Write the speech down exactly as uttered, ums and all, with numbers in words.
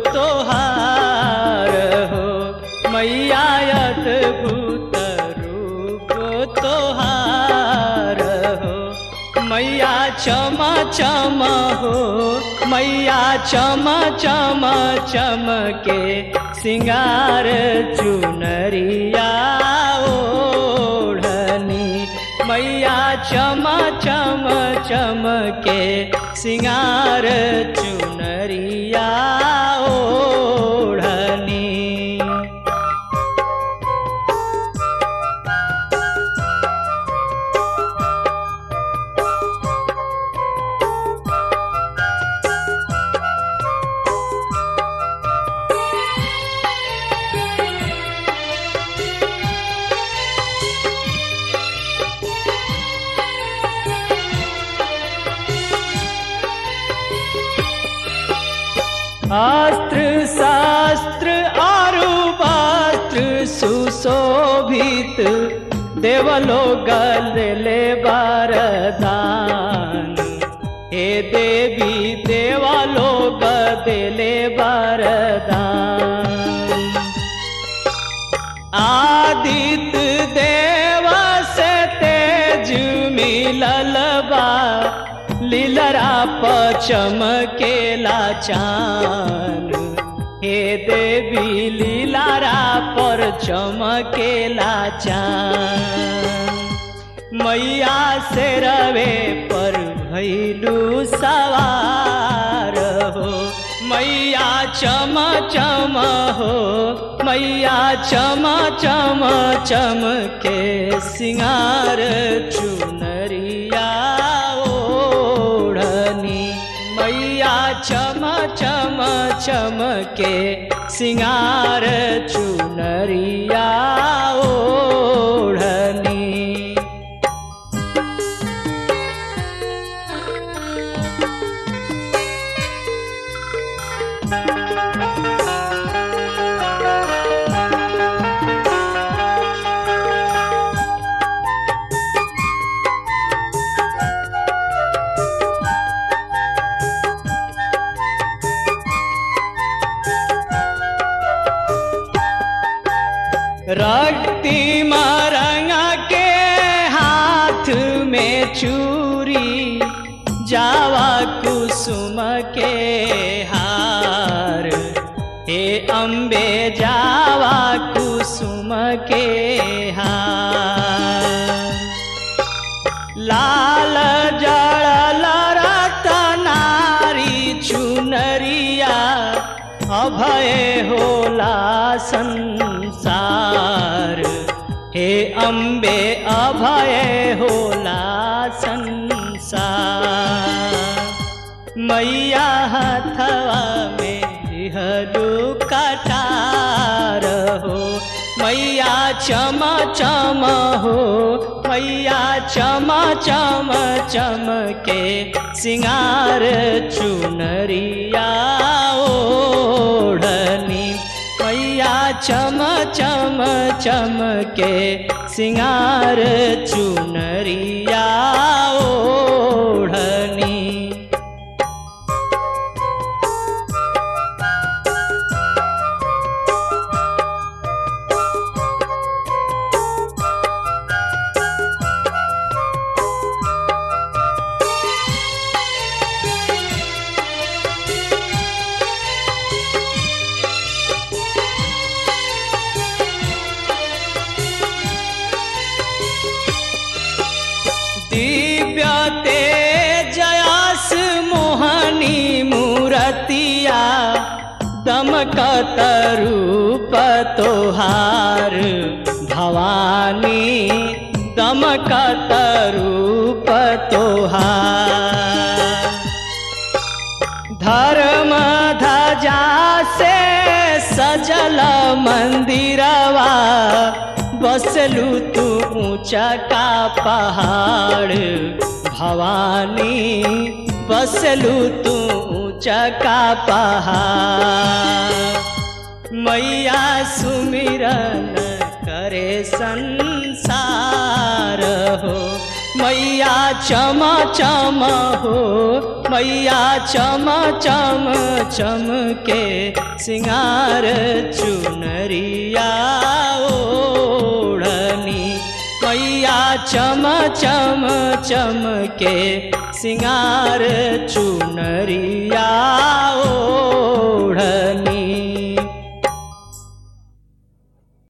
तोहार हो मैया अद्भुत रूप तोहार हो मैया चम चम हो मैया चम चम चमके सिंगार चुनरिया ओढ़नी मैया चम चम चमके सिंगार चुनरिया ओढ़नी। अस्त्र शास्त्र आरु वस्त्र सुशोभित देवलोक ले वरदान हे देवी देवलोक देले वरदान आदित्य देव से तेज मिलल बा लीलरा पर चमकेला चान हे देवी लीलरा पर चमकेला चान मैया से रवे पर भैलू सवार हो मैया चम चम हो मैया चम चम चमके सिंगार चुनरिया मैया चम चम चमके सिंगार चुनरिया ओढ़नी। रक्तिमा रंगा के हाथ में चूरी जावा कुसुम के हार हे अम्बे जावा कुसुम के हार लाल जड़ल रतनारी चुनरिया अभय होला संसार हे अम्बे अभय होला संसार मैया हथवा में हलू कटार हो मैया चम चम हो मैया चम चम चमके सिंगार चुनरिया ओढ़नी मैया चम चम चमके सिंगार चुनरिया ओढ़नी। दिव्य तेजस मोहनी मूरतिया दमकत रूप तोहार भवानी दमकत रूप तोहार धर्म ध्वजा से सजल मंदिरवा बसलू तू ऊंचा का पहाड़ भवानी बसलू तू ऊंचा का पहाड़ मैया सुमिरन करे संसार हो मैया चम चम हो, मैया चम चम चमके सिंगार चुनरिया ओढ़नी। मैया चम चम चमके सिंगार चुनरिया ओढ़नी।